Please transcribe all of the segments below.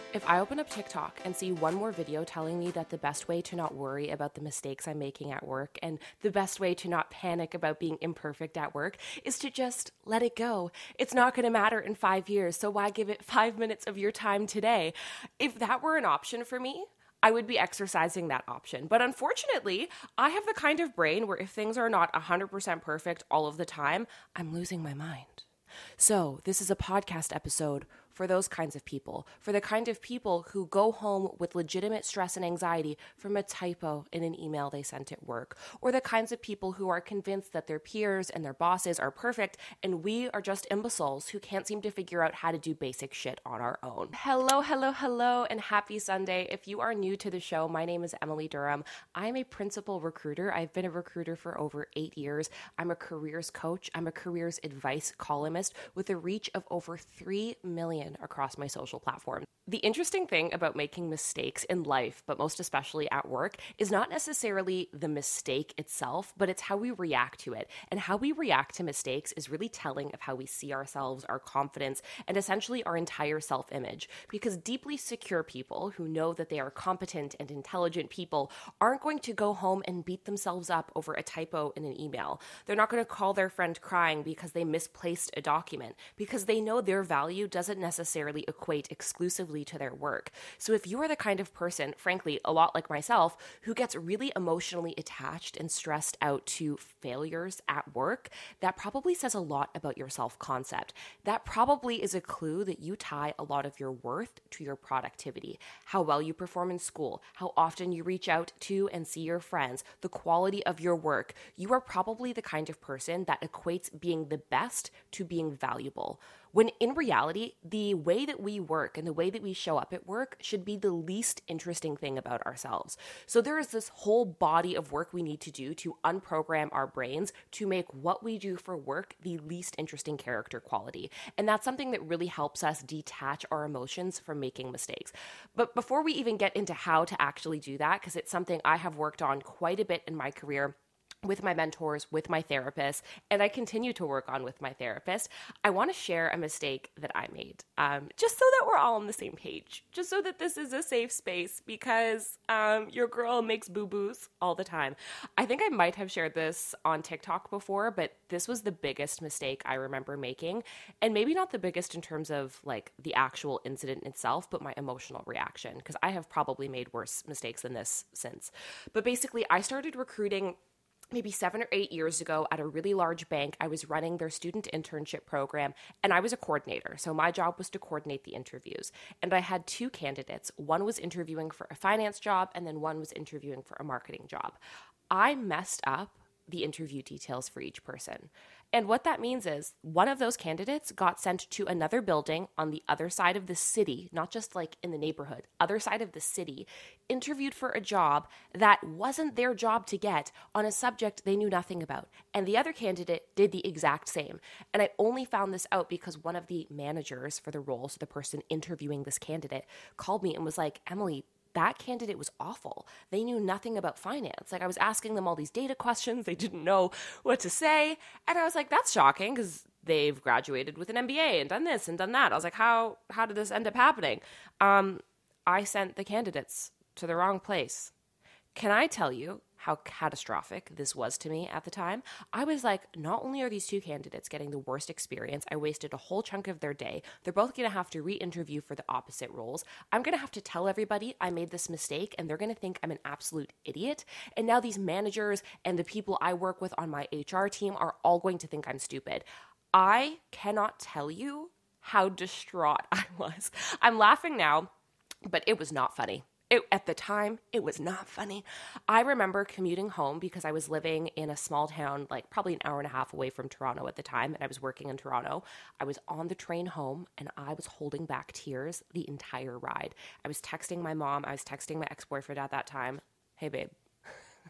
If I open up TikTok and see one more video telling me that the best way to not worry about the mistakes I'm making at work and the best way to not panic about being imperfect at work is to just let it go. It's not going to matter in 5 years, so why give it 5 minutes of your time today? If that were an option for me, I would be exercising that option. But unfortunately, I have the kind of brain where if things are not 100% perfect all of the time, I'm losing my mind. So, this is a podcast episode for those kinds of people, for the kind of people who go home with legitimate stress and anxiety from a typo in an email they sent at work, or the kinds of people who are convinced that their peers and their bosses are perfect and we are just imbeciles who can't seem to figure out how to do basic shit on our own. Hello, hello, hello, and happy Sunday. If you are new to the show, my name is Emily Durham. I'm a principal recruiter. I've been a recruiter for over 8 years. I'm a careers coach. I'm a careers advice columnist with a reach of over 3 million across my social platforms. The interesting thing about making mistakes in life, but most especially at work, is not necessarily the mistake itself, but it's how we react to it. And how we react to mistakes is really telling of how we see ourselves, our confidence, and essentially our entire self-image. Because deeply secure people who know that they are competent and intelligent people aren't going to go home and beat themselves up over a typo in an email. They're not going to call their friend crying because they misplaced a document, because they know their value doesn't necessarily equate exclusively to their work. So if you are the kind of person, frankly, a lot like myself, who gets really emotionally attached and stressed out to failures at work, that probably says a lot about your self-concept. That probably is a clue that you tie a lot of your worth to your productivity, how well you perform in school, how often you reach out to and see your friends, the quality of your work. You are probably the kind of person that equates being the best to being valuable. When in reality, the way that we work and the way that we show up at work should be the least interesting thing about ourselves. So there is this whole body of work we need to do to unprogram our brains to make what we do for work the least interesting character quality. And that's something that really helps us detach our emotions from making mistakes. But before we even get into how to actually do that, because it's something I have worked on quite a bit in my career, with my mentors, with my therapist, and I continue to work on with my therapist, I want to share a mistake that I made, just so that we're all on the same page, just so that this is a safe space, because your girl makes boo-boos all the time. I think I might have shared this on TikTok before, but this was the biggest mistake I remember making, and maybe not the biggest in terms of like the actual incident itself, but my emotional reaction, because I have probably made worse mistakes than this since. But basically, I started recruiting maybe 7 or 8 years ago at a really large bank. I was running their student internship program and I was a coordinator. So my job was to coordinate the interviews. And I had 2 candidates. One was interviewing for a finance job and then one was interviewing for a marketing job. I messed up the interview details for each person. And what that means is one of those candidates got sent to another building on the other side of the city, not just like in the neighborhood, other side of the city, interviewed for a job that wasn't their job to get on a subject they knew nothing about. And the other candidate did the exact same. And I only found this out because one of the managers for the role, so the person interviewing this candidate, called me and was like, Emily, that candidate was awful. They knew nothing about finance. Like I was asking them all these data questions. They didn't know what to say. And I was like, that's shocking because they've graduated with an MBA and done this and done that. I was like, how did this end up happening? I sent the candidates to the wrong place. Can I tell you how catastrophic this was to me at the time? I was like, not only are these 2 candidates getting the worst experience, I wasted a whole chunk of their day. They're both going to have to re-interview for the opposite roles. I'm going to have to tell everybody I made this mistake and they're going to think I'm an absolute idiot. And now these managers and the people I work with on my HR team are all going to think I'm stupid. I cannot tell you how distraught I was. I'm laughing now, but it was not funny. At the time, it was not funny. I remember commuting home because I was living in a small town, like probably an hour and a half away from Toronto at the time, and I was working in Toronto. I was on the train home, and I was holding back tears the entire ride. I was texting my mom. I was texting my ex-boyfriend at that time. Hey, babe.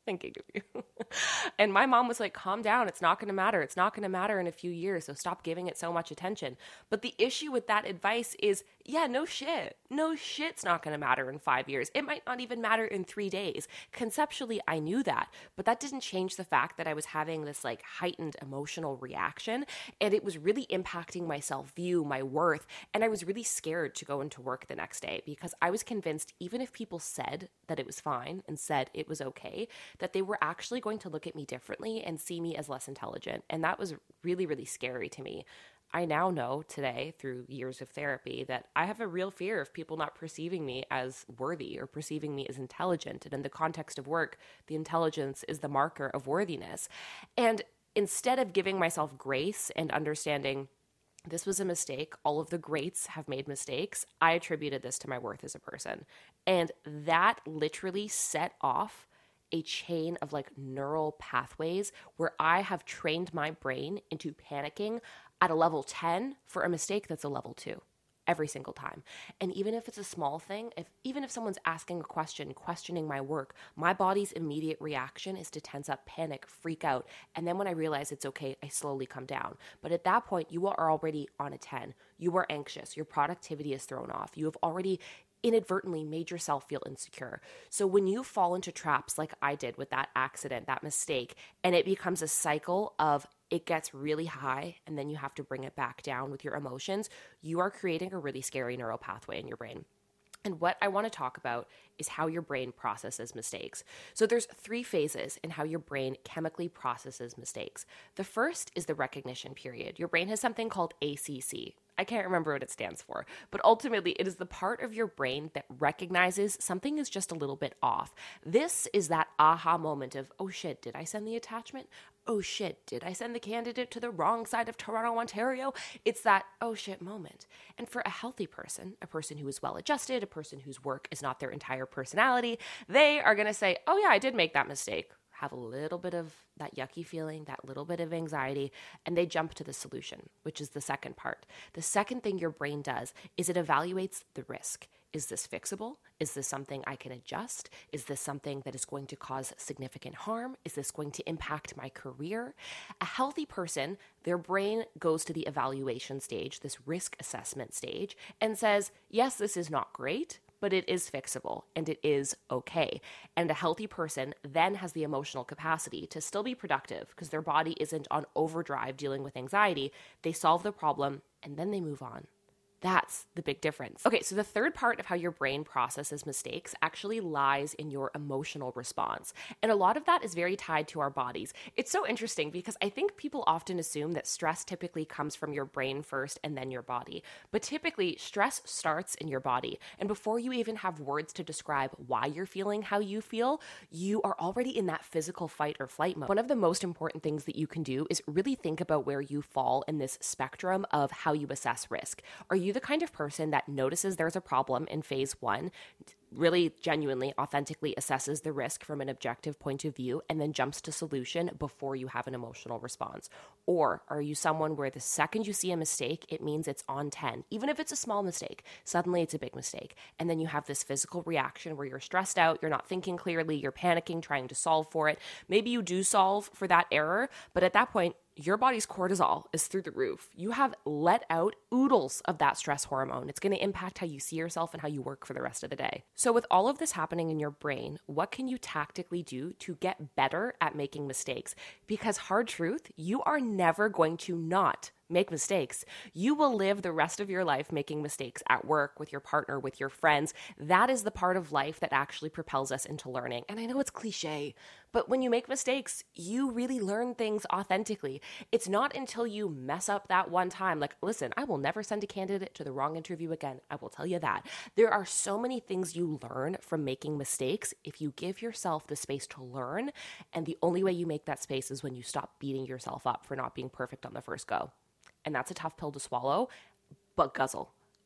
Thinking of you. And my mom was like, calm down. It's not going to matter. It's not going to matter in a few years. So stop giving it so much attention. But the issue with that advice is, yeah, no shit. No shit's not going to matter in 5 years. It might not even matter in 3 days. Conceptually, I knew that. But that didn't change the fact that I was having this like heightened emotional reaction. And it was really impacting my self-view, my worth. And I was really scared to go into work the next day because I was convinced even if people said that it was fine and said it was okay, that they were actually going to look at me differently and see me as less intelligent. And that was really, really scary to me. I now know today through years of therapy that I have a real fear of people not perceiving me as worthy or perceiving me as intelligent. And in the context of work, the intelligence is the marker of worthiness. And instead of giving myself grace and understanding this was a mistake, all of the greats have made mistakes, I attributed this to my worth as a person. And that literally set off a chain of like neural pathways where I have trained my brain into panicking at a level 10 for a mistake that's a level 2 every single time. And even if it's a small thing, even if someone's asking a question, questioning my work, my body's immediate reaction is to tense up, panic, freak out. And then when I realize it's okay, I slowly come down. But at that point, you are already on a 10. You are anxious. Your productivity is thrown off. You have already inadvertently made yourself feel insecure. So when you fall into traps like I did with that accident, that mistake, and it becomes a cycle of it gets really high and then you have to bring it back down with your emotions, you are creating a really scary neural pathway in your brain. And what I want to talk about is how your brain processes mistakes. So there's 3 phases in how your brain chemically processes mistakes. The first is the recognition period. Your brain has something called ACC. I can't remember what it stands for, but ultimately it is the part of your brain that recognizes something is just a little bit off. This is that aha moment of, oh shit, did I send the attachment? Oh shit, did I send the candidate to the wrong side of Toronto, Ontario? It's that oh shit moment. And for a healthy person, a person who is well adjusted, a person whose work is not their entire personality, they are going to say, oh yeah, I did make that mistake. Have a little bit of that yucky feeling, that little bit of anxiety, and they jump to the solution, which is the second part. The second thing your brain does is it evaluates the risk. Is this fixable? Is this something I can adjust? Is this something that is going to cause significant harm? Is this going to impact my career? A healthy person, their brain goes to the evaluation stage, this risk assessment stage, and says, yes, this is not great, but it is fixable and it is okay. And a healthy person then has the emotional capacity to still be productive because their body isn't on overdrive dealing with anxiety. They solve the problem and then they move on. That's the big difference. Okay, so the third part of how your brain processes mistakes actually lies in your emotional response. And a lot of that is very tied to our bodies. It's so interesting because I think people often assume that stress typically comes from your brain first and then your body. But typically, stress starts in your body. And before you even have words to describe why you're feeling how you feel, you are already in that physical fight or flight mode. One of the most important things that you can do is really think about where you fall in this spectrum of how you assess risk. Are you the kind of person that notices there's a problem in phase 1, really genuinely, authentically assesses the risk from an objective point of view, and then jumps to solution before you have an emotional response? Or are you someone where the second you see a mistake, it means it's on 10, even if it's a small mistake, suddenly it's a big mistake. And then you have this physical reaction where you're stressed out, you're not thinking clearly, you're panicking, trying to solve for it. Maybe you do solve for that error, but at that point, your body's cortisol is through the roof. You have let out oodles of that stress hormone. It's going to impact how you see yourself and how you work for the rest of the day. So with all of this happening in your brain, what can you tactically do to get better at making mistakes? Because hard truth, you are never going to not make mistakes. You will live the rest of your life making mistakes at work, with your partner, with your friends. That is the part of life that actually propels us into learning. And I know it's cliche, but when you make mistakes, you really learn things authentically. It's not until you mess up that one time, like, listen, I will never send a candidate to the wrong interview again. I will tell you that. There are so many things you learn from making mistakes if you give yourself the space to learn. And the only way you make that space is when you stop beating yourself up for not being perfect on the first go. And that's a tough pill to swallow, but guzzle.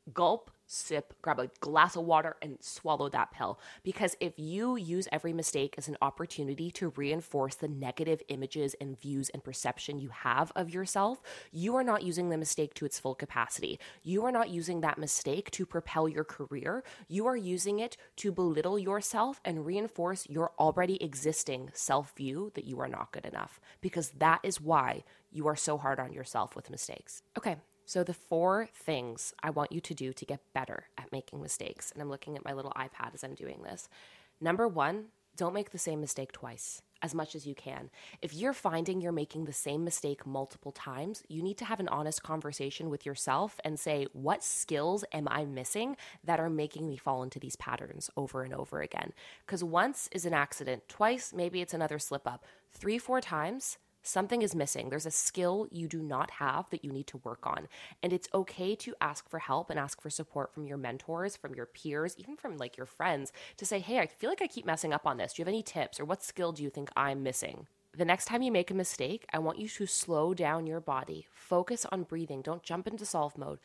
gulp, sip, grab a glass of water and swallow that pill. Because if you use every mistake as an opportunity to reinforce the negative images and views and perception you have of yourself, you are not using the mistake to its full capacity. You are not using that mistake to propel your career. You are using it to belittle yourself and reinforce your already existing self-view that you are not good enough. Because that is why you are so hard on yourself with mistakes. Okay. So the 4 things I want you to do to get better at making mistakes, and I'm looking at my little iPad as I'm doing this. Number 1, don't make the same mistake twice, as much as you can. If you're finding you're making the same mistake multiple times, you need to have an honest conversation with yourself and say, what skills am I missing that are making me fall into these patterns over and over again? Because once is an accident, twice, maybe it's another slip up. 3, 4 times, something is missing. There's a skill you do not have that you need to work on. And it's okay to ask for help and ask for support from your mentors, from your peers, even from like your friends to say, hey, I feel like I keep messing up on this. Do you have any tips, or what skill do you think I'm missing? The next time you make a mistake, I want you to slow down your body. Focus on breathing. Don't jump into solve mode.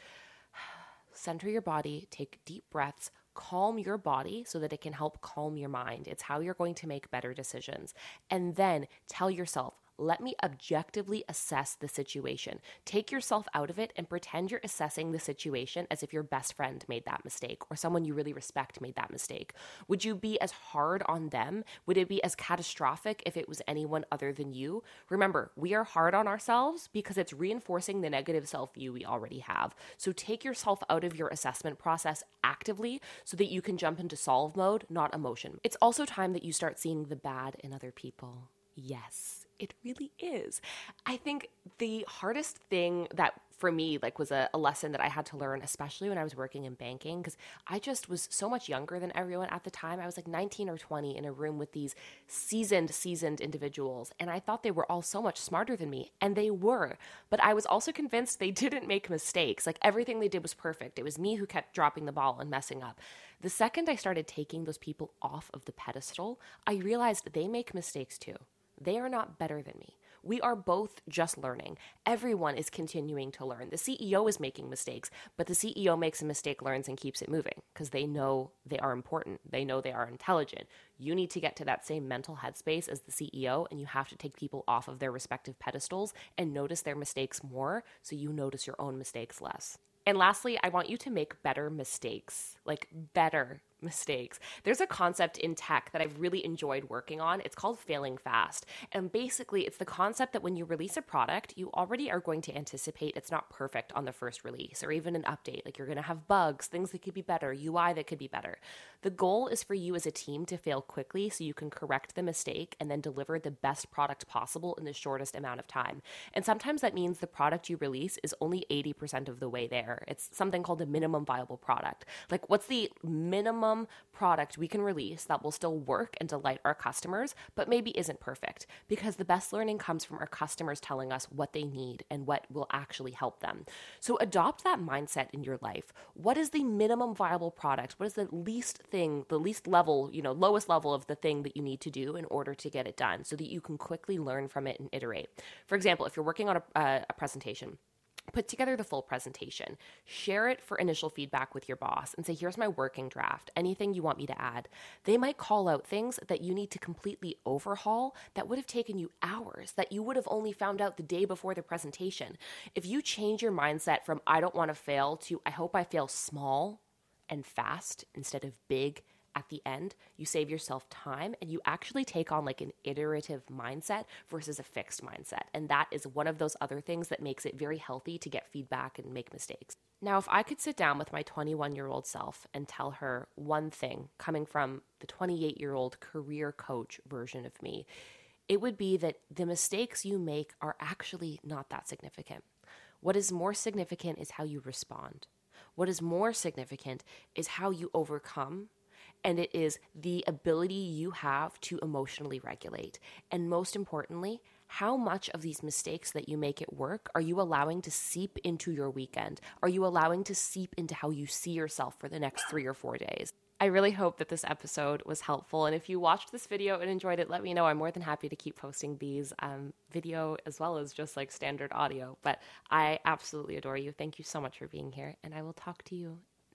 Center your body, take deep breaths, calm your body so that it can help calm your mind. It's how you're going to make better decisions. And then tell yourself, let me objectively assess the situation. Take yourself out of it and pretend you're assessing the situation as if your best friend made that mistake or someone you really respect made that mistake. Would you be as hard on them? Would it be as catastrophic if it was anyone other than you? Remember, we are hard on ourselves because it's reinforcing the negative self-view we already have. So take yourself out of your assessment process actively so that you can jump into solve mode, not emotion. It's also time that you start seeing the bad in other people. Yes, it really is. I think the hardest thing that for me was a lesson that I had to learn, especially when I was working in banking, because I just was so much younger than everyone at the time. I was like 19 or 20 in a room with these seasoned individuals, and I thought they were all so much smarter than me, and they were. But I was also convinced they didn't make mistakes. Like everything they did was perfect. It was me who kept dropping the ball and messing up. The second I started taking those people off of the pedestal, I realized they make mistakes too. They are not better than me. We are both just learning. Everyone is continuing to learn. The CEO is making mistakes, but the CEO makes a mistake, learns, and keeps it moving because they know they are important. They know they are intelligent. You need to get to that same mental headspace as the CEO, and you have to take people off of their respective pedestals and notice their mistakes more so you notice your own mistakes less. And lastly, I want you to make better mistakes, like better mistakes. There's a concept in tech that I've really enjoyed working on. It's called failing fast. And basically, it's the concept that when you release a product, you already are going to anticipate it's not perfect on the first release or even an update. Like you're going to have bugs, things that could be better, UI that could be better. The goal is for you as a team to fail quickly so you can correct the mistake and then deliver the best product possible in the shortest amount of time. And sometimes that means the product you release is only 80% of the way there. It's something called a minimum viable product. Like what's the minimum product we can release that will still work and delight our customers, but maybe isn't perfect, because the best learning comes from our customers telling us what they need and what will actually help them. So adopt that mindset in your life. What is the minimum viable product? What is the least thing, the least level, lowest level of the thing that you need to do in order to get it done so that you can quickly learn from it and iterate? For example, if you're working on a presentation, put together the full presentation, share it for initial feedback with your boss and say, here's my working draft, anything you want me to add. They might call out things that you need to completely overhaul that would have taken you hours, that you would have only found out the day before the presentation. If you change your mindset from I don't want to fail to I hope I fail small and fast instead of big at the end, you save yourself time and you actually take on an iterative mindset versus a fixed mindset. And that is one of those other things that makes it very healthy to get feedback and make mistakes. Now, if I could sit down with my 21-year-old self and tell her one thing coming from the 28-year-old career coach version of me, it would be that the mistakes you make are actually not that significant. What is more significant is how you respond. What is more significant is how you overcome, and it is the ability you have to emotionally regulate. And most importantly, how much of these mistakes that you make at work are you allowing to seep into your weekend? Are you allowing to seep into how you see yourself for the next 3 or 4 days? I really hope that this episode was helpful. And if you watched this video and enjoyed it, let me know. I'm more than happy to keep posting these video as well as just standard audio. But I absolutely adore you. Thank you so much for being here. And I will talk to you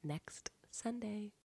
next Sunday.